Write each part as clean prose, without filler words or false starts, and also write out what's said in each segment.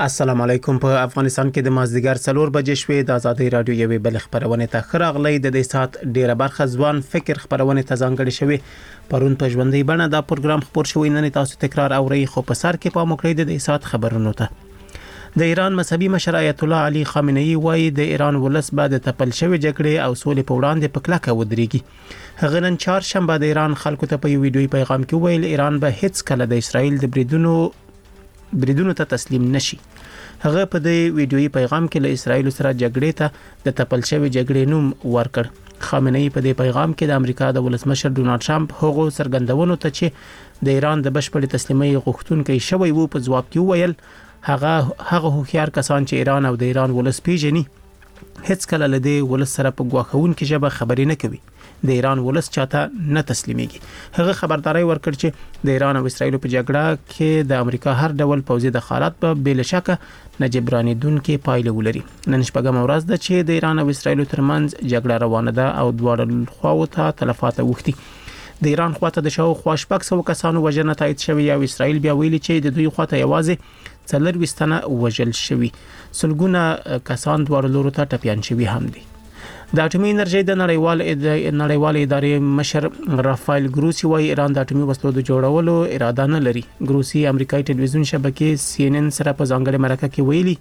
السلام علیکم. په افغانستان کې د مازدیګر 4 بجې شوې د ازادي رادیو یوې بل خبرونه ته خراغلی د دې سات ډیره برخه ځوان فکر خبرونه ته ځانګړي شوې. پرون په ژوندۍ بڼه دا پروګرام خبر شوی نن تاسو تکرار اوري خو په سر کې په مکړې د دې سات خبرونه ته د ایران مذهبي مشر آیت الله علي خامنه‌ای وایي د ایران ولس بعد تپل شوی جګړې او سولې په وړاندې په کلکه ودرېږي. هغه نن چهارشنبه د ایران خلکو ته په یو ویډیوي پیغام کې ویل ایران به هیڅ کله د اسرائیل د بریدونو ته تسلیم نشي. هغه په دې ویډیوي پیغام کې له اسرائیل سره جګړې ته د تپل شوی جګړې نوم ورکړ. خامنه‌ای په دې پیغام کې د امریکا د ولسمشر ډونالد ټرمپ هغه څرګندونو ته چې د ایران د بشپړ تسلیمۍ غوښتونکي شوی وو په ځواب کې ویل هغه هوښیار کسان چې ایران او د ایران ولس پیژني هیڅ کله له دې ولس سره په ګواښونکې ژبه خبرې نه کوي. د ایران ولس چاته نه تسلیميږي. هغه خبرداري ورکړ چې د ایران او اسرائیل په جګړه کې د امریکا هر ډول پوځي دخالت به بل شکه نه جبرانیدونکې پایله ولري. نن شپږم ورځ ده چې د ایران او اسرائیل ترمنځ جګړه روانه ده او دواړه خواو ته تلفات اوښتي. د ایران خواته د شاوخوا 600 کسانو وژنه تایید شوی او اسرائیل بیا ویلي چې د دوی خواته یوازې 4 تنه وژل شوی. سلګونه کسان دواړو لورو ته ټپيان شوی هم دي. د اټومي انرژي د نړیوال ادارې مشر رافایل ګروسی وايي ایران د اټومي وسلو د جوړولو اراده نه لري. ګروسی امریکایي ټلویزیون شبکې CNN سره په ځانګړي مرکه کې ویلي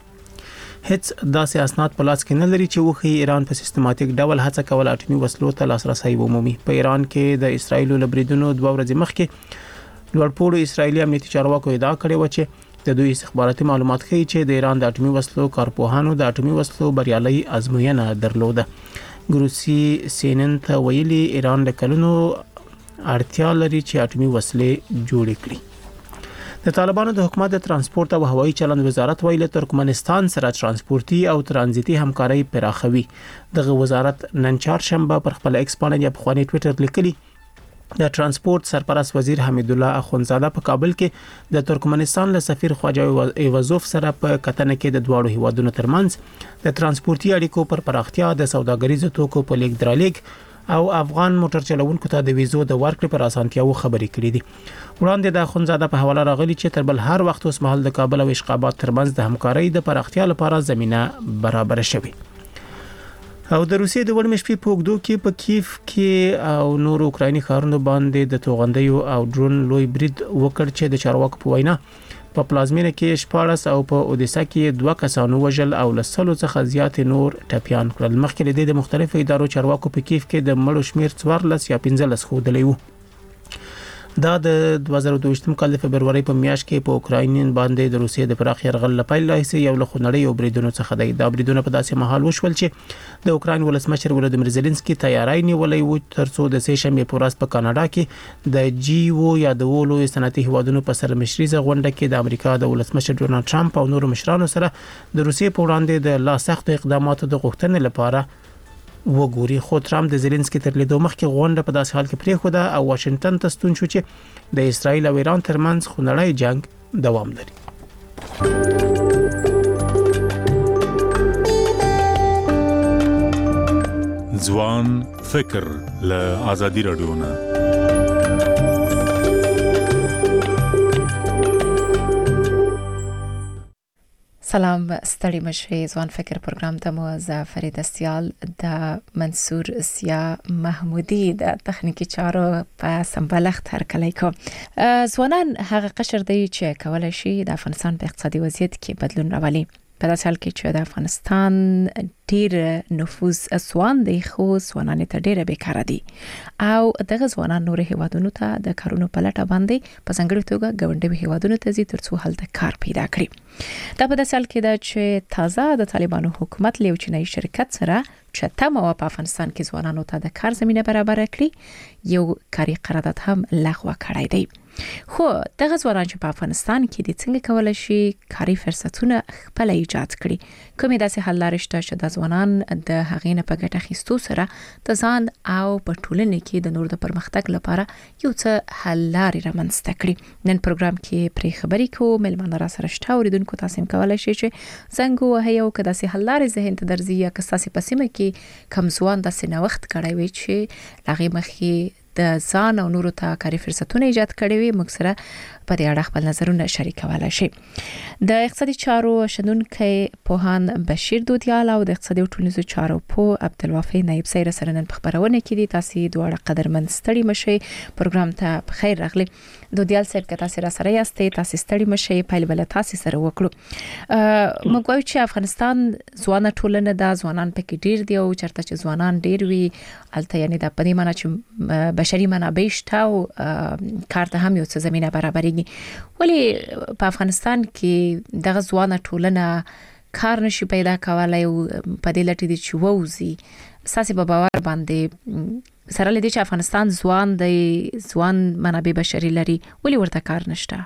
هیڅ داسې اسناد په لاس کې نه لري چې وخی ایران په سیستماتیک ډول هڅه کول اټومي وسلو ته لاسرسي ومومي. په ایران کې د اسرائیل لبریدونو 2 ورځې مخکې لوړپوړو اسرائیلي امنیتي چارواکو ادعا کړې و چې د دوی استخباراتي معلومات ښیي چې د ایران د اټومي وسلو کارپوهانو د اټومي وسلو بریالي ازموینه درلوده. ګروسی CNN ته ویلي ایران له کلونو اړتیا لري چې اټومي وسلې جوړې کړي. د طالبانو د حکومت د ترانسپورت او هوایي چلند وزارت ویل ترکمنستان سره ترانسپورتي او ترانزیتي همکاري پراخوي. دغه وزارت نن چهارشنبه پر خپل ایکس باندې په خواني ټوئیټر لیکلي د ترانسپورت سرپرست وزیر حمید الله اخونزاده په کابل کې د ترکمنستان له سفیر خواجه ایوازوف سره په کتنه کې د دواړو هیوادونو ترمنځ د ترانسپورتي اړیکو پر پراختیا د سوداګریزو توکو په لیک درلیک او افغان موټر چلوونکو ته د ویزو د ورکړې پر اسانتیاو خبرې کړې دي. وړاندې د اخونزاده په حواله راغلي چې تر بل هر وخت اوس مهال د کابل او اشقابات ترمنځ د همکارۍ د پراختیا لپاره زمينه برابر شوه. او د روسیې د وړمې شپې په وګړو کې په کیف کې او نور اوکرایني ښارونو باندې د توغندیو او ډرون لوی برید وکړ چې د چارواکو په وینا په پلازمینه کې 14 او په اودیسا کې 2 کسانو وژل او لسلو څخه زیات نور ټپيان کړل. مخکې د مختلفو ادارو چارواکو په کیف کې د مړو شمیر 14 یا 15 خودلې وو. دا د 2022 کال د فبرवरी په میاشت کې په اوکراینین باندې د روسیې د پراخ يرغل لپاره لایسي یو له خنړې او بریدونو څخه دی. دا بریدونه په داسې مهال وشول چې د اوکراین ولسمشر ولادیمیر زيلنسکي تیاری نیولې و ترڅو د سه شنبه په ورځ په کاناډا کې د جیو یا د ولو صنعتي هیوادونو په سر مشريزه غونډه کې د امریکا د ولسمشر ډونالد ټرمپ او نورو مشرانو سره د روسیې په وړاندې د لا سخت اقداماتو د غوښتنې لپاره وګوري. خو ټرمپ د زيلنسکي تر لیدو مخکې غونډه په داسې حال کې پریښوده او واشنگټن ته ستون شو چې د اسرائیل او ایران ترمنځ خونړی جنگ دوام لري. ځوان فکر له ازادي رادیو نه سلام ستړي مشوي. ځوان فکر پروګرام ته مو فرید استیال د منصور سیا محمودي د تخنیکی چارو په سمبلخت هرکلی کو. ځوانان هغه قشر دی چې کولای شي د افغانستان په اقتصادي وضعیت کې بدلون راولي. په داسې حال کې چې د افغانستان ډیر نفوذ ځوان دی خو ځوانان ته ډیر بیکاره دي او دغه ځوانان نور هیوادونو ته د کارونو په لټه باندې په څنګه توګه ګوندې هیوادونو ته ځي ترڅو هلته کار پیدا کړي. دا په داسې حال کې دا چې تازه د طالبانو حکومت له چینایي شرکت سره چې تمه په افغانستان کې ځوانانو ته د کار زمينه برابر کړي یو کاري قرارداد هم لغوه کړی دی. خو دغه ځوانان چې په افغانستان کې د څنګه کولای شي کاري فرصتونه خپل ایجاد کړي. کومې داسې حل لارې شته چې د ځوانان د هغې نه په ګټه اخیستو سره د ځان او په ټولنه کې د نور د پرمختګ لپاره یو څه حل لارې رامنځته کړي. نن پروګرام کې پرې خبرې کوو. ملمانه را سره شته اوریدونکو تاسو هم کولای شئ چې زنګ وهئ او که داسې حل لارې ذهن ته درځي یا که تاسو په سیمه کې کم ځوان داسې نوښت کړی وي چې هغې مخې د ځان او نورو ته کاري فرصتونه ایجاد کړي وي، موږ سره په دې اړه خپل نظرونه شریکولای شي. د اقتصادي چارو شنونکي پوهان بشیر دودیال او د اقتصادي او ټولنیزو چارو په عبدالوافي نایب سره سره نن په خبرونه کې دي. تاسو دواړه قدرمن ستړي مشي، پروګرام ته بخیر راغلي. دودیال صاحب که تاسو را سره یاستئ، تاسو ستړي مشي، پایل بل تاسو سره وکړو. موږ وایو چې افغانستان ځوان ټولنه ده، ځوانان پکې ډیر دي او چرته چې ځوانان ډیر وي البته یعنی د پدې معنی چې بشري منابع شته او کار ته هم یو څه زمينه برابرېږي. ولی په افغانستان کې دغه ځوان ټولنه کار نشي پیدا کولای او په دې لټې دي چې ووزي. اساسي په باور باندې سره لدی چې افغانستان ځوان دی، ځوان منابع بشري لري، ولی ورته کار نشته؟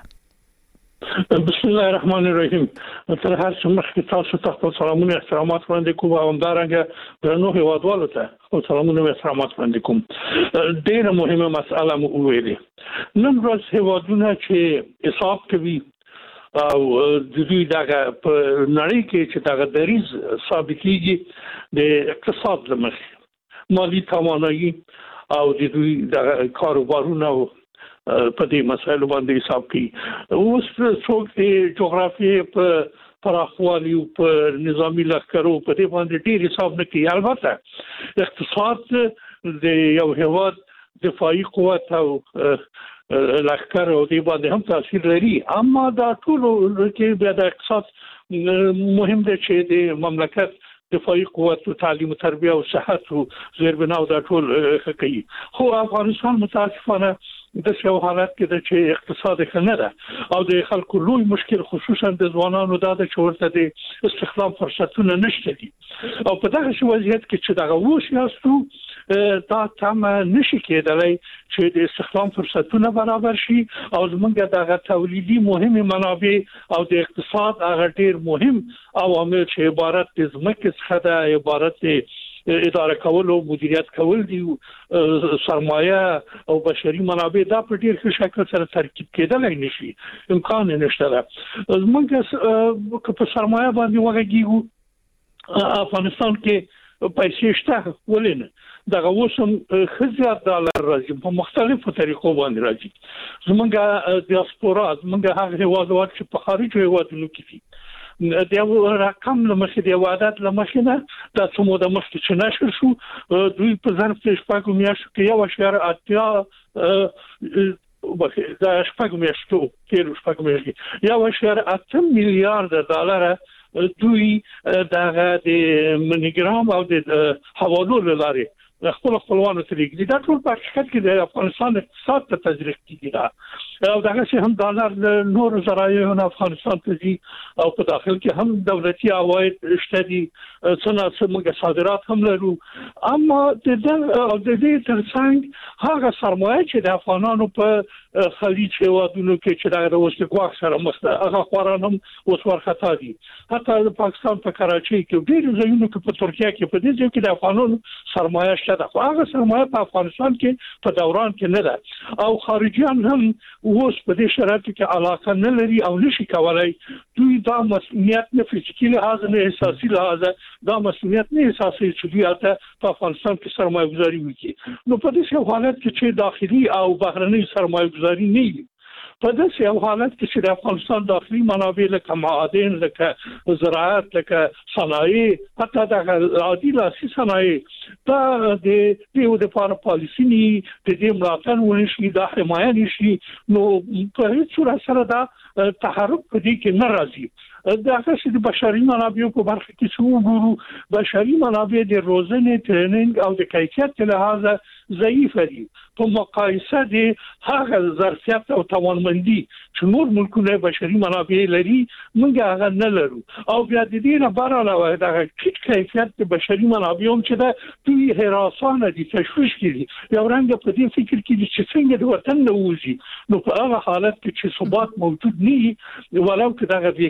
بسم الله الرحمن الرحیم. تر هر څه مخکې تاسو ته سلامونه او احترامات وړاندې کوم او همدارنګه درنو هیوادوالو ته سلامونه او احترامات وړاندې کوم. ډېره مهمه مسأله مو ویلې. نن ورځ هیوادونه چې حساب کوي او د دوی دغه په نړۍ کې چې دغه دریز ثابتېږي د اقتصاد لمخې مالی توانایي او د دوی د کاروبارونو په دې مسایلو باندې حساب کوي. اوس څوک د جغرافیې په پراخوالي او په نظامی لښکرو په دې باندې ډېر حساب نه کوي. البته اقتصاد د یو هیواد دفاعي قوت او لښکر او دې باندې هم تاثیر لري، اما دا ټول کې بیا د اقتصاد مهم دی چې د مملکت دفاعي قوت او تعلیم او تربیه او صحت او زیربنا او دا ټول کوي. خو افغانستان متاسفانه د څو حالات کې د چې اقتصاد ښه نه ده او د خلکو لوی مشکل خصوصا د ځوانانو دا د چورته د استخدام فرصتونه نشته دي او په دغه وضعیت کې چې دغه ووش یاستو دا تم نشي کېدلی چې د استخدام فرصتونه برابر شي او زمونږ دغه تولیدي مهمه منابع او د اقتصاد هغه ډیر مهم عوامل چې عبارت د ځمکې څخه ده، عبارت اداره کول او مدیریت کول دي، سرمایه او بشري منابع دا په ډیر ښه شکل سره ترکیب کېدلای نشي، امکان نشته ده. موږ په سرمایه باندې وغږیږو، افغانستان کې پیسې شته ولې نه، دغه اوسم خزیات ډالر راځي په مختلفو طریقو باندې راځي. زمونږ دیاسپورا، زمونږ هغه هیوادوال چې په خارج هیوادونو کې دي د یو رقم لمخې د عادت لمخې نه د څومره د مخکې چې نشر شو دوی په ظرف د شپږ میاشتو کې یو اشاره اتیا د شپږ میاشتو کې یو اشاره 8 میلیارډ ډالر دوی دغه د منیګرام او د حوالو لاري خپل خپلوانو ته لګي. دا ټول په حقیقت کې د افغانستان اقتصاد ته تزریق کیږي او دغه څه هم ډالر نور زراعي افغانستان ته دي او په داخل کې هم دولتي عواید شته دي، څنګه موږ صادرات هم لرو، اما د دې ترڅنګ هغه سرمایه چې د افغانانو په خلیج هیوادونو کې چې د اوسګواخ سره مخ ده هغه خوران هم اوس ورختا دي. حتی د پاکستان په کراچۍ کې ډېر ځایونو کې په ترکیه کې په دې ځای کې د افغانانو سرمایه شته، خو هغه سرمایه په افغانستان کې په دوران کې نه ده او خارجيان هم اوس په دې شرایطو کې علاقه نه لري او نشي کولای دوی دا مسؤلیت نه فزیکي لحاظ نه احساسي لحاظ دا مسؤلیت نه احساسي چې دوی په افغانستان کې سرمایه گذاري وکړي. نو په دې حالت کې چې داخلي او بهرني سرمایه گذاري نه وي، په دې حالت کې چې د افغانستان داخلي منابع لکه معادن، لکه زراعت، لکه صنایع، حتی د عادي لاسي صنایع دا د دې لپاره پالیسي نه د دې ملاتړ ونشي، دا حمایت نشي، نو په هیڅ صورت سره دا تحرک په دې کې نه راځي. دغه چې د بشري منابعو په برخه کې څو وګورو، بشري منابع د روزنې، ټریننګ او د کیفیت له لحاظه ضعیف دي په مقایسه د هغه ظرفیت او توانمندي چې نور ملکونه بشري منابع لري موږ هغه نه لرو. او بیا د دې نه بار علاوه دغه ټیټ کیفیت د بشري منابعو چې د دوی هراسانه دي، تشویش کړي، یو رنګ په دې فکر کې چې څنګه د وطن نه وځي. نو په هغه حالت کې چې ثبات موجود نه وي، ولو که دغه بې کیفیت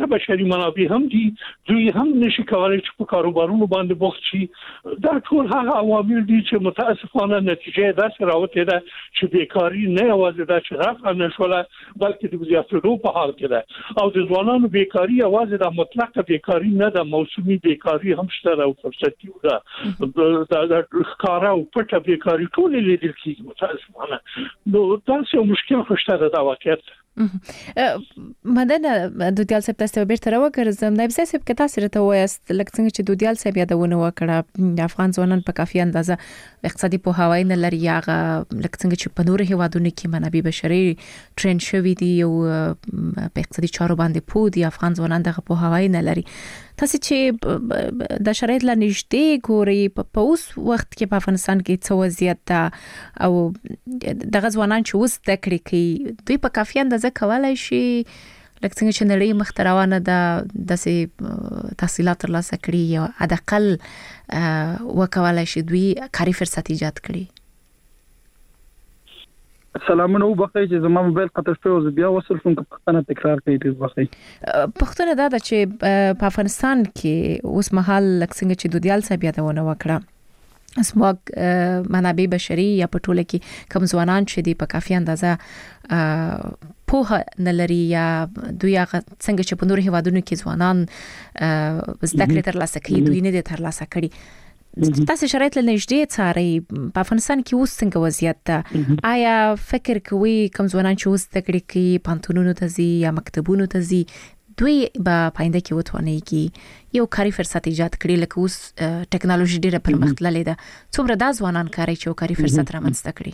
البته بشري منابع هم دي دوی هم نشي کولای چې په کاروبارونو باندې بوخت شي. دا ټول هغه عوامل دي چې متاسفانه نتیجه دا سره راوته ده چې بیکاری نه یوازې دا چې راغله نشوله بلکې د زیاتېدو په حال کې ده. او د ځوانانو بیکاری یوازې د مطلقه بیکاری نه ده، موسمي بیکاری هم شته او فرصتي ده. دا ښکارا او پټه بیکاری ټول لیدل کیږي متاسفانه. نو تاسو مشکل خوشته ده واقعیت. مدن دودیال صاحب تاسو به تر وګرځم نایب صاحب که تاسو راته وایست لکه څنګه چې دودیال صاحب یادونه وکړه افغان ځوانان په کافي اندازه اقتصادي پوهاوی نه لري، هغه لکه څنګه چې په نورو هیوادونو کې منابع بشري ټرین شوی دی او په اقتصادي چارو باندې پوه دي، افغان ځوانان دغه پوهاوی نه لري. تاسو چې د شرایط لا نږدې ګوري په اوس وخت کې په افغانستان کې څه وضعیت ده او دغه ځوانان چې اوس د کړي کوي دوی په کافي اندازه کولای شي لکه څنګه چې نړۍ مختروانه ده داسې تحصیلات ترلاسه کړي یا حداقل وکولای شي دوی کاري فرصت ایجاد کړي. سلامونه وبخښئ چې زما موبایل قطع شو او بیا وصل شوم که پښتنه تکرار کړئ دې وبخښئ. پښتنه دا چې په افغانستان کې اوس مهال لکه څنګه چې دودیال صاحب یادونه وکړه اسماق منابع بشري یا په ټوله کې کم ځوانان چې دی په کافي اندازه پوهه نه لري یا دوی هغه څنګه چې په نورو هیوادونو کې ځوانان زده کړې ترلاسه کوي دوی نه دي ترلاسه کړي. تاسو شرایط له نږدې څارئ په افغانستان کې اوس څنګه وضعیت ده؟ آیا فکر کوي کم ځوانان چې اوس زده کړې کوي پانتونونو ته ځي یا مکتبونو ته ځي دوی به پاینده کې وتواني کې یو کاري فرصت ایجاد کړي لکه اوس ټکنالوژي ډیره پرمختللې ده څومره دا ځوانان کاري چې کاري فرصت رامنځته کړي؟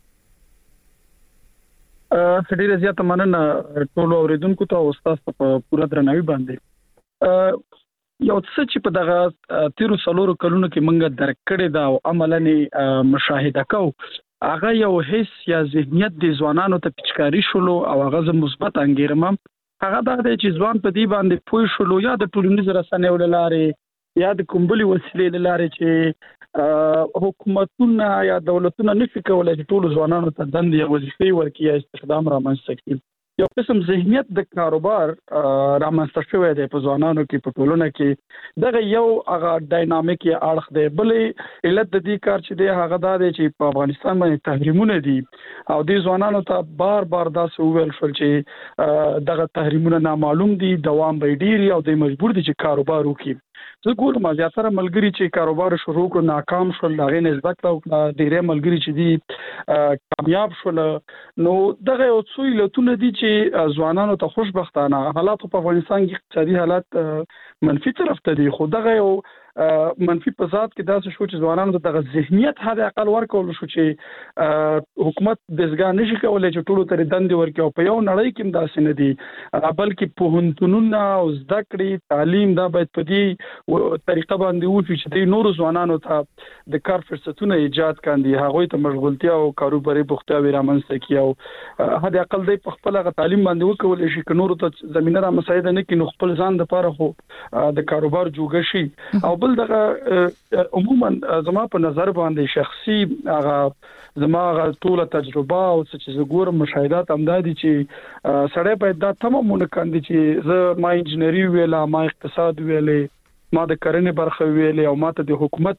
ډیره زیاته مننه ټول اوریدونکو ته او تاسو په پوره درناوي باندې. یو څه چې په دغه 13 کلونو کې موږ درک کړی دا او عملاً مشاهده کوو هغه یو حس یا ذهنیت د ځوانانو ته پچکاری شولو او هغه مثبت انګیرم هغه دا دی چې ځوان په دې باندې پوه شولو یا د ټولنیزو رسنیو له لارې یا د کومبلي وسیلې له لارې چې حکومتونه یا دولتونه نشي کولای چې ټول ځوانانو ته دندې یا وظیفې ورکړي یا استخدام رامنځته کړي. یو قسم ذهنیت د کاروبار رامنځته شوی دی په ځوانانو کې په ټولنه کې دغه یو هغه ډاینامیک اړخ دی. بلې علت د دې کار چې دی هغه دا دی چې په افغانستان باندې تحریمونه دي او د ځوانانو ته بار داسې وویل شول چې دغه تحریمونه نامعلوم دي دوام به ډیر او د مجبور دي چې کاروبار وکړي. زه ګورم زیاتره ملګری چې کاروبار شروع کړ ناکام شول هغه نسبت او ډیره ملګری چې دي کامیاب شول. نو دغه یو څو علتونه دي چې ځوانانو ته خوشبختانه حالات په افغانستان کې اقتصادي حالات منفي طرف ته دي خو دغه یو منفي په ذات کې داسې شو چې ځوانانو ته دغه ذهنیت حد اقل ورکول شو چې حکومت دزګا نشي کولای چې ټولو ته دندې ورکړي او په یو نړۍ کې داسې نه دي بلکې پوهنتونونه او زده کړې تعلیم دا باید په دې طریقه باندې وشي چې د نورو ځوانانو ته د کار فرصتونه ایجاد کاندي هغه ته مشغولتیا او کاروباري بوختیاوي رامنځته کړي او حد اقل د خپل غ تعلیم باندې وکول شي چې نورو ته زمينه را مساعده نه کړي نو خپل ځان لپاره خو د کاروبار جوړ شي. او بل دغه عموما زما په نظر باندې شخصي هغه زما ټول تجربه او چې زه ګورم مشاهدات امدادي چې سړی باید دا تمامونه کاندي چې زه ما انجنیری ویلا ما اقتصاد ویلې ما د کرنې برخه ویلې او ما ته د حکومت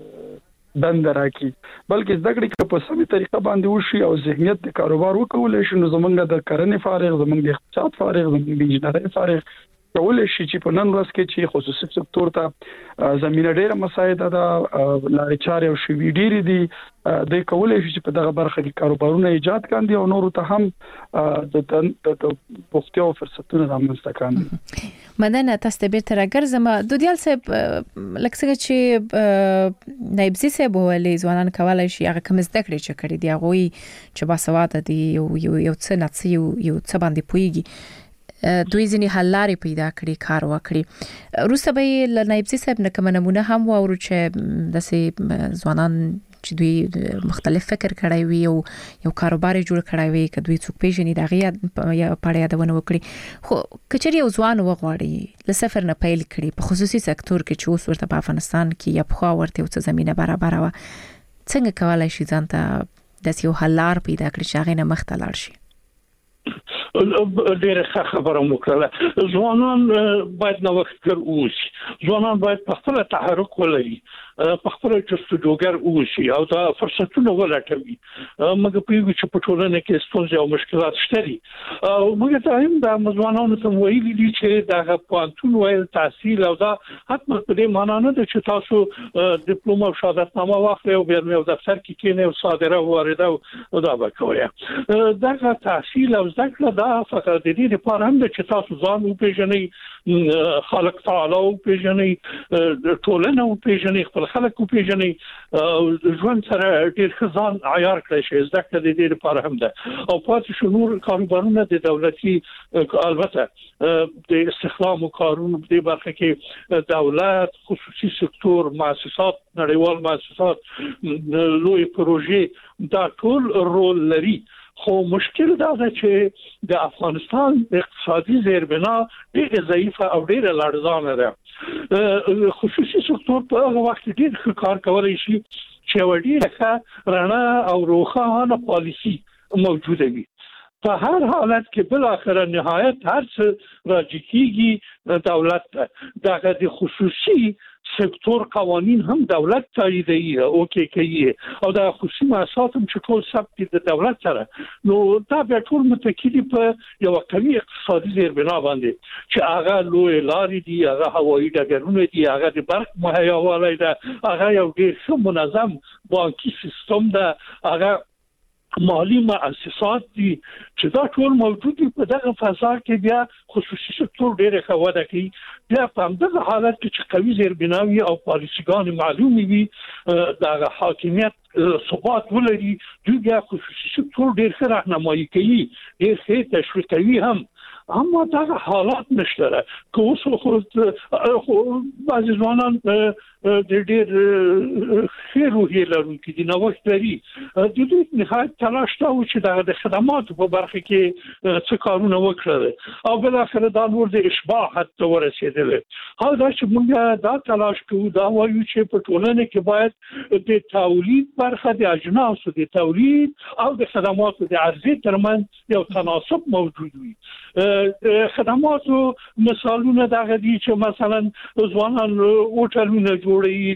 دند راکې بلکې زده کړې په سمې طریقه باندې وشي او ذهنیت د کاروبار وکول شي نو زمونږ د کرنې فارغ زمونږ د اقتصاد فارغ زمونږ د انجنیری فارغ کولای شي چې په نن ورځ کې چې خصوصي سکتور ته زمينه ډیره مساعده ده لارې چارې او شوي ډیرې دي د کولای شي چې په دغه برخه کې کاروبارونه ایجاد کاندي او نورو ته هم د پوښتنو او فرصتونو رامنځته کاندي. مننه تاسو ته بیرته راګرځم. دودیال صاحب لکه څنګه چې نایب صاحب ولې ځوانان کولای شي هغه کوم زده کړې چې کړي دی هغه چې باسواده دي یو څه نه یو څه باندې پويږي دوی ځینې حل لارې پیدا کړي کار وکړي. روسه به ل نایب صاحب نه کوم نمونه هم واورو چې داسې ځوانان چې دوی مختلف فکر کړی وي او یو کاروبار جوړ کړی وي که دوی څوک پیژني دغه یا پړیا دونه وکړي خو کچري یو ځوان وغواړي ل صفر نه پیل کړي په خصوصي سکتور کې چې اوس ورته په افغانستان کې یا په خوا ورته څه زمينه برابر و څنګه کولای شي ځان ته د یو حل لار پیدا کړي چې هغه نه مخته لاړ شي؟ ډېر خبره وکړه. ځوانان باید نوښتګر اوسي، ځوانان باید په خپل تحرک ولري، په خپل جستجوګر اوسي او دا فرصتونه ولټوي. موږ په یو چې په ټولنه کې ستونزې او مشکلات شته او موږ ته هم د ځوانانو ته ویلي دي چې دا پوهنتون ویل تحصیل او دا حتما په دې معنا نه ده چې تاسو ډیپلوم او شهادتنامه واخلئ او بیا یو دفتر کې کېنئ او صادره وارده او دا وکړئ. دا تحصیل او زده کړه دا فقط د دې لپاره هم ده چې تاسو ځان وپېژنئ، خالق تعالی وپېژنئ، ټولنه وپېژنئ، خپل خلک وپېژنئ او ژوند سره ډېر ښه ځان عیار کړئ. چې زده کړه د دې لپاره هم ده او پاتې شو نور کاروبارونه د دولتي البته د استخدام او کارونو په برخه کې دولت، خصوصي سکتور، مؤسسات، نړیوال مؤسسات، لوی پروژې دا ټول رول لري. خو مشکل دا ده چې د افغانستان اقتصادي زیربنا ډېر ضعیفه او ډېر لړزانه ده. خصوصي سکتور په هغه وخت کې ډېر کار کولای شي چې وړي ښه رڼا او روښانه پالیسي موجوده وي. په هر حالت کې بل اخر نهایت هر څه راځي کیږي دولت ته. دا د خصوصي سکتور قوانین هم دولت تاییدوي او کې کوي او دا خصوصي مؤسسات هم چې ټول ثبت د دولت سره، نو دا به ټول متکي په یو قوي اقتصادي زیربنا باندې چې هغه لوی لارې دي، هغه هوایي ډګرونه دي، هغه د برق مهیاوالی ده، هغه یو ډېر ښه منظم بانکي سیستم ده، هغه مالی مؤسسات دي چې دا ټول موجود دي. په دغه فضا کې بیا خصوصي سکتور ډېر ښه وده کوي. بیا په همدغه حالت کې چې قوي زیربناوي او پالیسیګان معلومي وي، دغه حاکمیت ثبات ولري، دوی بیا خصوصي سکتور ډېر ښه راهنمایي کوي، ډېر ښه تشویق کوي هم. اما دا حالات نشته. که اوس بعض ځوانان د ډېر ښه روحیې لرونکي دي، نوښت لري، د دوی نهایت تلاش دا و چې د خدماتو په برخه کې څه کارونه وکړي او بالاخره دا نور د اشباع حد ته ورسېدل. حال دا چې موږ دا تلاش کوو، دا وایو چې په ټولنه کې باید د تولید برخه د اجناسو د تولید او د خدماتو د عرضې ترمنځ یو تناسب موجود وي. خدماتو مثالونه دغه دي چې مثلا ځوانان هوټلونه جوړوي،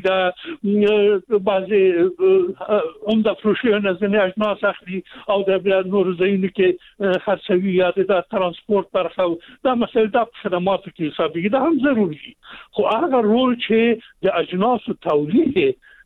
د بعضي عمده فروشونه ځینې اجناس اخلي او د نور ځایونو کې خرڅوي یا د ترانسپورت برخه، دا مسله د خدماتو کې حسابي ده هم ضروري دي. خو هغه رول چې د اجناسو تولید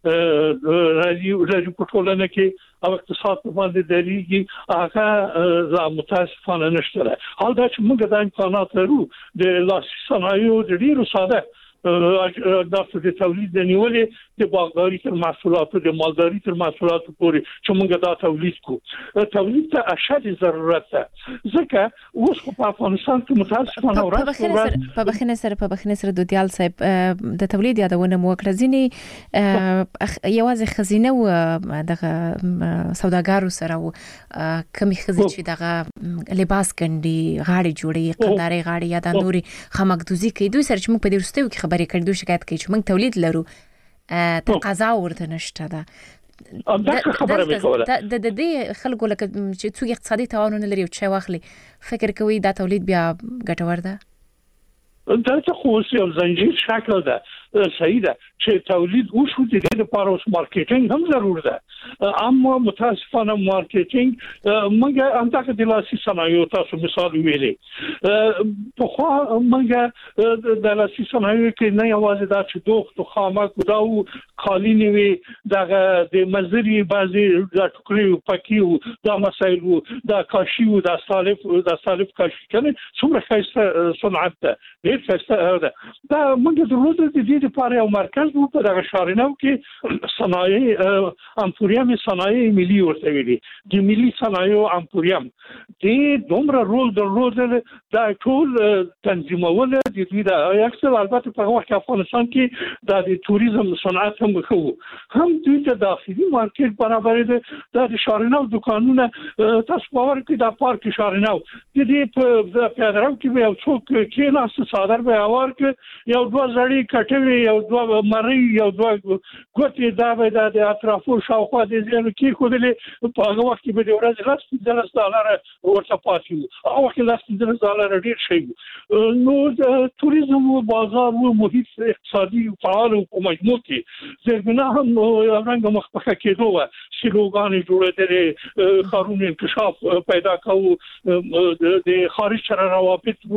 راځي په ټولنه کې او اقتصاد په باندې درېږي، هغه متاسفانه نشته. حال دا چې موږ د امکانات لرو د لاسي صنایعو د ډېرو ساده اجناسو د تولید د نیولې د باغداري تر محصولاتو، د مالداري تر محصولاتو پورې چې موږ دا تولید کوو. تولید ته اشد ضرورت ده، ځکه اوس په افغانستان کې متاسفانه په بخښنې سره دودیال صاحب د تولید یادونه مو وکړه. ځینې یوازې خزینه و دغه سوداګرو سره و کمی خزې چې دغه لباس ګنډي، غاړي جوړي، قنداري غاړي یا د نوري خمکدوزي کوي. دوی سره چې موږ په دې وروستیو کې خبرې کړې، دوی شکایت کوي چې موږ تولید لرو، تقاضا ورته نشته ده. د دې خلکو لکه چې څوک اقتصادي توان نه لري او چې واخلي فکر کوي دا تولید بیا ګټور ده. دا څه خو یو زنجیر شکل ده، صحیح ده چې تولید وشو د دې لپاره اوس مارکیټینګ هم ضرور ده. اما متاسفانه مارکیټینګ موږ انتخاب د لاسي صنایعو تاسو مثال ویلې په خو موږ د لاسي صنایعو کې نه یوازې دا چې دوخت او خامک دا او خالی نیوي دغه د مزري بعضي د ټوکري پکیو دا مسایل دا کاشیو دا سالف کاشي کنه څومره خاصه صنعت ده، ډېر خاصه ده. دا موږ د روز د دې لپاره یو مرکز وو په دغه شارینو کې صنایع امپوریم صنایع ملي ورته ویلي، د ملي صنایع امپوریم د دومره رول درلودل، دا ټول تنظیمول د دوی د اکثر البته په وخت افغانستان کې د توریزم صنعت هم خو هم دوی ته داخلي مارکیټ برابر دي. د شارینو دکانونه تاسو باور کوئ د پارک شارینو د دې په پیادرو کې یو څوک کې ناس صادر به اور کې یو دوه زړی کټوي شوی یو دوه مری یو دوه ګوتې دا به د اطرافو شاوخوا د زیرو کې خودلې په هغه وخت کې به د ورځې $10 ورته پاتې هغه وخت $10 ډیر شي. نو د توریزم او بازار او محیط اقتصادي فعال او په مجموع کې زیربنا هم رنګ مخ په کېدو و سلوګان جوړېدل قانون انکشاف پیدا کوو د خارج سره روابط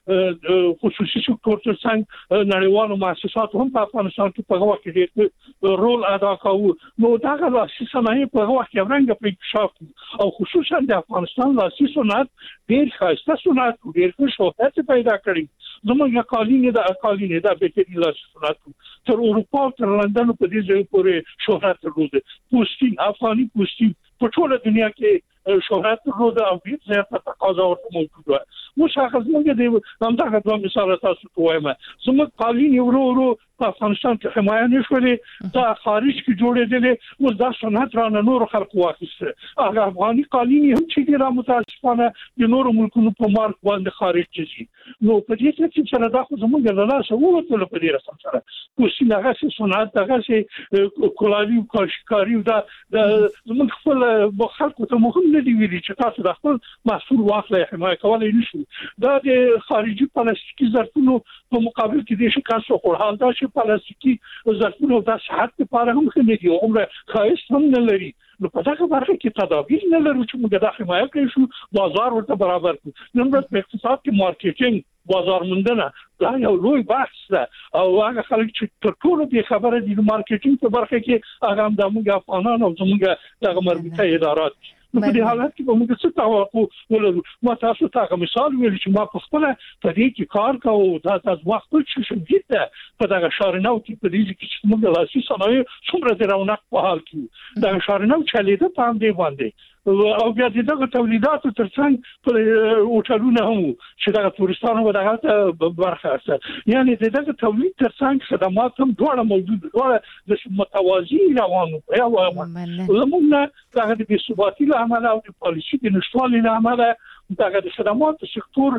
خصوصي سکتور ترڅنګ نړیوالو مؤسساتو هم په افغانستان کې په وخت کې رول ادا کوي. نو دا لاسي صنایع په وخت کې رنګ په انکشاف او خصوصا د افغانستان لاسي صنعت ډیر ښایسته صنعت ډیر ښه شهرت پیدا کړی. زموږ قالینې دا به کې لاسي صنعت تر اروپا تر لندن په دې ځای پورې شهرت درلوده. پوستین افغاني پوستین په ټوله دنیا کې شهرت درلوده او ډیر زیاته تقاضا ورته موجوده وه. مشخص موږ د همدغه دوه مثال تاسو ته وایم. زموږ قالین ورو په افغانستان کې حمایه نشولې دا خارج کې جوړېدل او دا صنعت را نور خلق واخیسته. هغه افغاني قالین هم چې را متاسفانه د نور ملکونو په مارک باندې خارج شي. نو په دې کې چې دا خو زموږ له لاسه ووتل په دې رسم سره کوشي هغه صنعت هغه کولالي او کاشکاری دا زموږ خپل خلکو ته مهم نه دی ویلي چې تاسو د خپل محصول واخلئ حمایه کولای نشو. دا د خارجي پلاستیکي ظرفونو په مقابل کې د شکایت او حال دا چې پلاستیکي ظرفونو د صحت لپاره هم ښه نه دي او عمره ښایست هم نه لري. نو په دغه برخه کې تدابیر نه لرو چې موږ د حمایه کوي شو بازار ورته برابر کړو. نن ورځ په اقتصاد کې مارکیټینګ بازار موندنه دا یو لوی بحث ده او هغه خلک چې تر ټولو به خبره دي د مارکیټینګ په برخه کې هغه هم د موږ افغانان او زموږ دغه مربوطه ادارات. نو په دې حالت کې به موږ څه توقع ولرو. ما تاسو ته مثال ویل چې ما په خپل په دې کې کار کوم دا تاسو وخت چې شوم ده په دغه شارناو کې په دې کې موږ لاسي صنایع څومره د رونق په حال کې دا شارناو چلیده په دې باندې او بیا دغه تولیدات ترڅنګ په اوټلونه هم چې دغه تورستانو به دغه برخه اخته. یعنی دغه تولید ترڅنګ خدمات هم ډېر موجود ډېر د متوازی روانو په یو لمونه دغه د ثباتي عمل او د پالیسي د نشټوالي عمل دغه د خدمات سکتور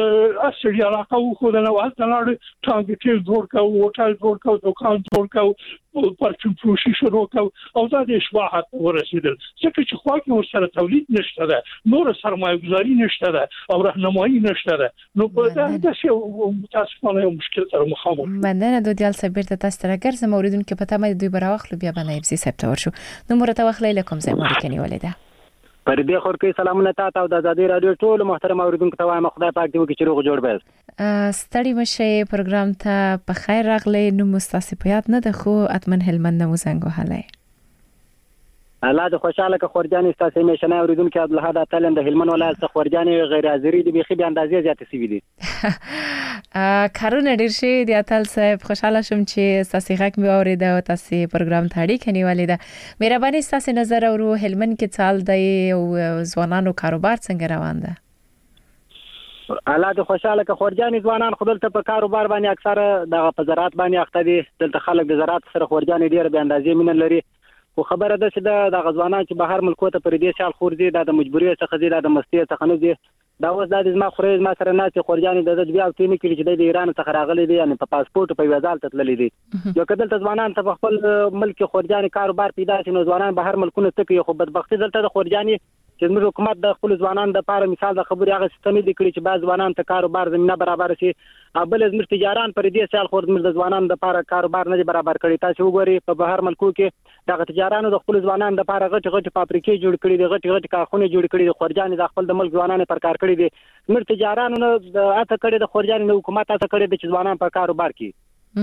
اصلي علاقه خو د نوښت لپاره ټاګټ جوړ کاو هوټل جوړ کاو دکان جوړ کاو پرچم فروشي شروع کاو او دا د اشباحات ورسېدل. ځکه چې خو کې ورسره تولید نشته ده نور سرمایه گذاري نشته ده او راهنمایي نشته ده. نو په دا څه متاسفانه یو مشکل سره مخامخ. مننه دویال صبر ته تاسو راګرځم اوریدونکو په تمه دوی براوخلو بیا باندې ابزي سپتور شو. نو مرته وخلې لکم زه مور کني ولیده. پر دې خور کې سلامونه تاسو او د آزادۍ رادیو ټول محترم اوریدونکو ته وایم خدای پاک دې وکړي چې روغ جوړ به. ستړي مشه پروګرام ته په خیر راغلی. نو مستاسفیات نه ده خو اتمن هلمند مو زنګ وهلای. الله دې خوشاله که خورجانې تاسو میشنه اوریدونکو عبدالحد اتلم د هلمند ولایت څخه خورجانې غیر حاضری دي بيخي به اندازې زیات سی دي. کارونه ډیر شي د اتل صاحب خوشاله شم چې تاسو غږ مې اورید او تاسو پروګرام ته اړیکه نیولې ده. مهرباني تاسو نظر او هلمند کې چال دی او ځوانانو کاروبار څنګه روان ده؟ الله دې خوشاله که خورجانې ځوانان خپل ته په کاروبار باندې اکثره د په زراعت باندې اخته دي. دلته خلک د زراعت سره خورجانې ډیر به اندازې مين لري. خو خبره ده چې د غزوانان چې بهر ملکو ته پر دې سال خور دي د مجبوری څخه دي د مستی څخه نه دي. دا اوس د زما خوري ما سره نه چې خورجانې د بیا او تینې کې چې د ایران څخه راغلي دي یعنی په پاسپورت په ویزا ته تللي دي. یو کدل ته ځوانان ته خپل ملک خورجانې کاروبار پیدا شي نو ځوانان بهر ملکونو ته کې خو بدبختی دلته د خورجانې چې موږ حکومت د خپل ځوانان د لپاره مثال د خبري هغه ستنې دي کړي چې بعض ځوانان ته کاروبار زمينه برابر شي. بل زموږ تجاران پر دې سال خور د ځوانان د لپاره کاروبار نه برابر کړي. تاسو وګورئ په بهر ملکو کې دغه تجارانو د خپل ځوانان د لپاره غټ فابریکې جوړ کړي دي غټ کارخونه جوړ کړي دي. خورجانې د خپل د ملک ځوانانو پر کار کړي دي. موږ تجارانو نه اته کړي د خورجانې د حکومت اته کړي د ځوانان په کاروبار کې.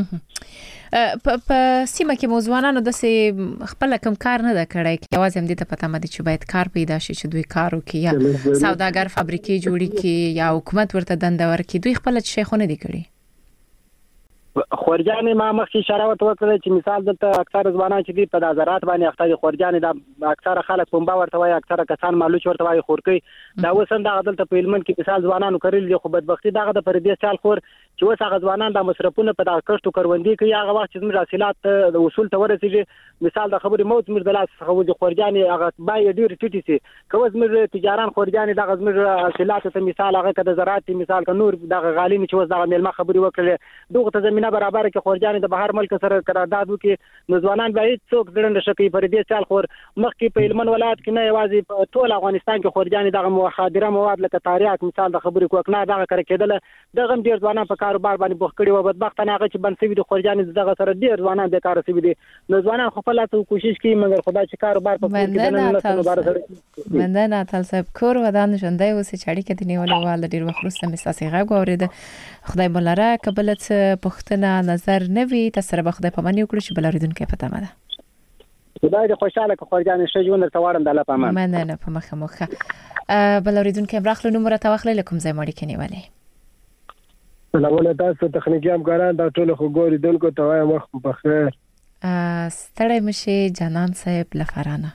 په سیمه کې موضوعانو د خپل کم کار نه دا کړای کې आवाज هم دې ته پته مده چې باید کار پیدا شي چې دوی کار وکړي یا سوداګر فابریکې جوړي کړي یا حکومت ورته دنده ورکړي. دوی خپل شیخونه دي کړی. خورجانې ما مخکې اشاره وکړه چې مثال دلته اکثر ځوانان چې دي په د زراعت باندې اخته دي. خورجانې د اکثر خلک پنبه ورته وایي اکثر کسان مالوچ ورته وایي خورکۍ. دا وسند دلته په هلمند کې مثال ځوانانو کړل دي خو بدبختی دغه د پردې سال خور چې اوس هغه ځوانان د مصرفونه په دغه کښتو کروندې کوي هغه وخت چې موږ حاصلات د وصول ته ورسېږي مثال د خبرې موت موږ د لاس څخه وځي خورجانې هغه بای ډېر ټیټي سي کوم موږ تجاران خورجانې دغه موږ حاصلات ته مثال هغه کده زراعت مثال ک نور دغه غالي چې اوس دغه ملما خبرې وکړي دغه ته زمينه برابر کې خورجانې د بهر ملک سره قرارداد وکړي نو ځوانان به هیڅ څوک درنده شکی پر دې چال خور مخکې په هلمند ولایت کې نه یوازې په ټول افغانستان کې خورجانې دغه مخدره مواد لکه تاریخ مثال د خبرې کوکنه دغه کار کېدل دغه ډیر ځوانان په کاروبار باندې بوخ کړي او بدبختانه هغه چې بنسوي د خورجانې دغه سره ډیر ځوانان بیکار شوي دي نو ځوانان خپل ته کوشش کوي مګر خدای چې کاروبار په کې مننه تل صاحب کور ودان ژوندۍ اوسې چاړي کې دی نیولې وال ډیر وخت وروسته مې ساسي غږ اورېده خدای بلاره قبلت پښتنه نظر نوي تاسو به خدای پامن وکړي چې بلریدونکو په تمه ده خدای دې خوشاله که خورجان شه ژوند ته وارم د الله په امان مننه په مخه مخه بلریدونکو برخلو نمبر ته واخلې لکم ځای مړی کې نیولې سلامونه تاسو تخنیکی همکاران دا ټول خو ګوري دونکو ته وایم وخت په خیر ستړی مشي جانان صاحب لفرانه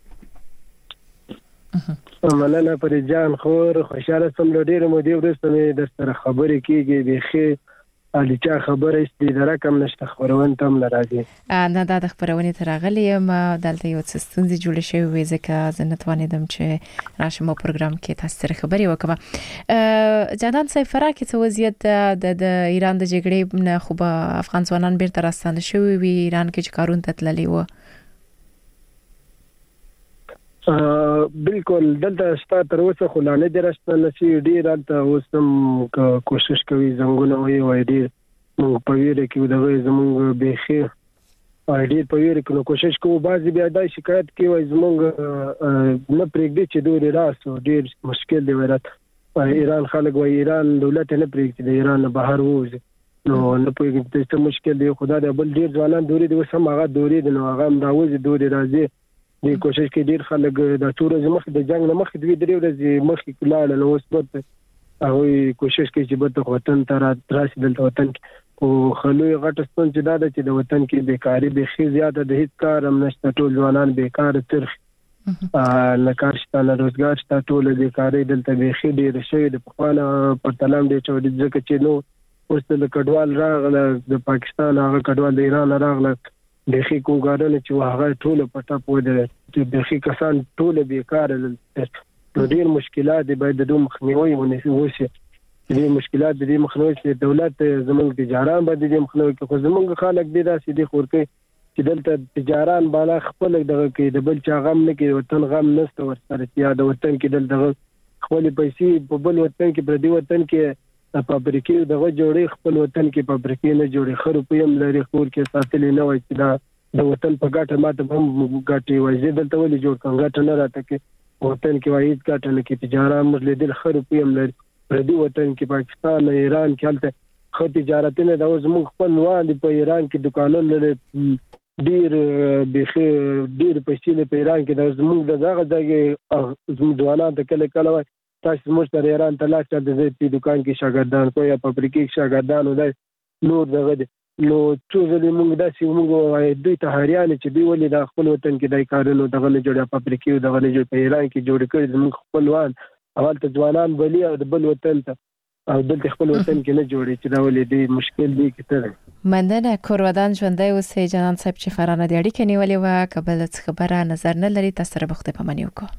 مننه پر جان خور خوشاله سم ډیر مو دی ورسته مې د سره خبرې کیږي بخي علي چا خبره است د رقم نشته خبرون تم ناراضي نه د خبرونې ترغلی ما دلته یو څه ستونزې جوړې شوې وې ځکه زه نه توانیدم چې راشم په پروګرام کې تاسو سره خبرې وکړم جانان صاحب فرق څه وضعیت د ایران د جګړې نه خو به افغان ځوانان بیرته راستانه شوي وي ایران کې چې کارون ته تللي و بالکل دلته شته تر اوسه خو لا نه درسته نشي ډیر دلته اوسم کوشش کوي زنګونه وي ډیر موږ په ویره کې د زمونږ بخي ډیر په ویره کې کوشش کوو بعضي بیا د شکایت کوي زمونږ نه پرېږدي چې دوی راسو ډیر مشکل دی ورته ایران خلک وایي ایران دولت نه پرېږدي د ایران بهر وځي نو نه پوهیږي څه مشکل دی خدای دې بل ډیر ځوانان دوی د وسم هغه دوی د نو هغه راوځي دوی راځي د کوشش کې ډیر خلک د ټول مخ د جنگ نه مخ دوی درې ورځې مخ کې لاړ نو اوس په هغه کوشش کوي چې به وطن ته راشي د وطن او خلوی غټ ستون چې دا چې د وطن کې بیکاری به خي زیاته د هیڅ کار هم نشته ټول ځوانان بیکار ترخ نه کار شته نه روزګار شته ټول بیکاری دلته به خي ډیر شوی د پخوانه پر تلام دی چې د ځکه چې نو اوس د کډوال راغله د پاکستان هغه کډوال د ایران راغله دغه کوګارل چې هغه ټول پټه پوهه چې دغه کسان ټول بیکار نو ډیر مشکلات دی باید د مخنیوي ونیسي دې مشکلات د مخنیوي چې دولت زموږ تجاران باندې د مخنیوي کې زموږ خلک دي راسي دي خورته چې دلته تجاران بالا خپل دغه کې د بل چا غم نه کې وطن غم نشته ورسره یا د وطن کې دغه خپل پیسې په بل وطن کې پر دې وطن کې فابریکې دغه جوړې خپل وطن کې فابریکې نه جوړې خرو په يم لري خور کې ساتلې نه وای چې دا د وطن په ګټه ماته هم ګټي وای زه دلته ولې جوړ کړم ګټه نه راته کې وطن کې وای ګټه نه کې تجارت مزل دل خرو په يم لري پر دې وطن کې پاکستان ایران کې هلته خو تجارت نه دا زموږ خپل وان په ایران کې دکانونه لري ډیر پیسې په ایران کې د زموږ دغه زموږ ځوانان ته کله وای تاسو موږ سره ایران ته لاړ چې د دې دکان کې شاګردان کوی په فابریکې کې شاګردان ولای نور دغه نو څو ځلې موږ داسې موږ دوی ته هریان چې دوی ولې د خپل وطن کې دای کارونه دغه نه جوړه فابریکې دغه نه جوړ په ایران کې جوړ کړي زموږ خپلوان اول ته ځوانان بلی او د بل وطن ته او دلته خپل وطن کې نه جوړي چې دا ولې دی مشکل دی کته مننه کورودان ژوندۍ اوسې جنان صاحب چې فرانه د اړیکې نیولې و قبل خبره نظر نه لري تاسو سره بخته پمنیو کو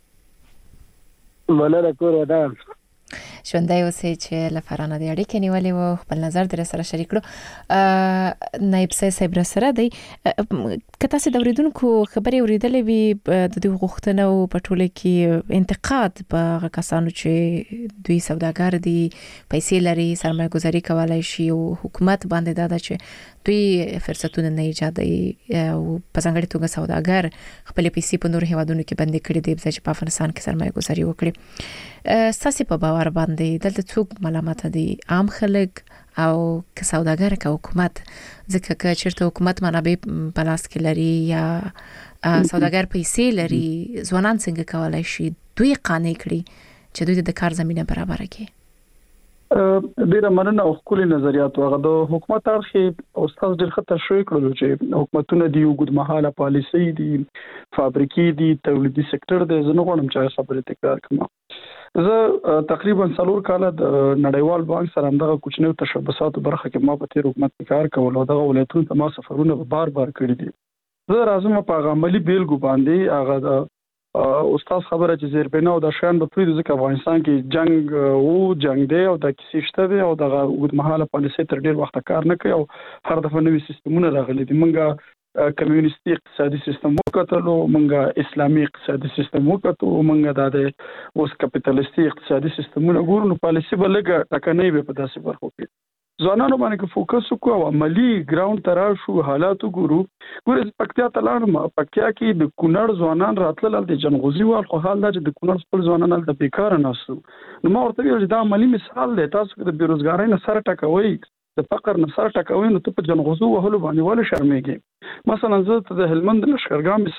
مننه کورودان ژوندۍ اوسې چې لفرانه د اړیکې نیولې و خپل نظر در سره شریک کړو نایب صاحب سره دی کته سي د اوریدونکو خبري اوریدلې وي د دوی غوښتنه او په ټوله کې انتقاد په کسانو چې دوی سوداګر دي پیسې لري سرمایه گذاري کولای شي او حکومت باندې دا چې دوی فرصتونه نه ایجادوي او په ځانګړي توګه سوداګر خپل پیسې په نور هیوادونو کې بندي کړي دي چې په افغانستان کې سرمایه گذاري وکړي ساسي په باور باندې دلته څوک ملامت دي عام خلک او که سوداګر که حکومت ځکه که چیرته حکومت منابع په لاس کې لري یا سوداګر پیسې لري ځوانان څنګه کولای شي دوی قانع کړي چې دوی د کار زمينه برابر کړي ډیره مننه او خپل نظریات هغه د حکومت اړخ استاد ډیر خطر شوی کړل چې حکومتونه دی وګد مهاله پالیسي دي فابریکې دي تولیدي سکتور دی زنه غواړم چې خبره تکرار کړم زه تقریبا 4 کال د نړیوال بانک سره همدغه کوچنیو تشبثاتو برخه کې ما په تیر حکومت کې کار کول او دغه ولایتونو ته ما سفرونه بار کړی دي. زه راځم په عملی بیلګو باندې هغه د استاد خبره چې زیربنا او د شان په پریدو ځکه افغانستان کې جنگ دی او د کیسې شته دی او دغه اوږدمهاله پالیسي تر ډیر وخت کار نه کوي او هر دفعه نوي سیستمونه راغلي دي. موږ کمیونستي اقتصادي سیستم وکړو، موږ اسلامي اقتصادي سیستم وکړو، موږ د اوس کپټالیستي اقتصادي سیستمونه ګورو، نو پالیسي به لګه ټکنۍ به په داسې برخو کې ځوانانو باندې فوکس وکړو او عملی ګراوند ته راشو، حالات ګورو پکتیا ته لاړم. پکتیا کې د کونړ ځوانان راتلل د جنغوزي وال، خو حال دا چې د کونړ خپل ځوانان د بیکار ناستو. نو ما ورته ویل دا عملی مثال دی، تاسو د بیروزګارۍ نه سره ټکوي، د فقر نه سره ټکوي، نو ته په جنغوزو وهلو باندې ولې شرمېږي؟ مثلا زه ته د هلمند لښکرګاه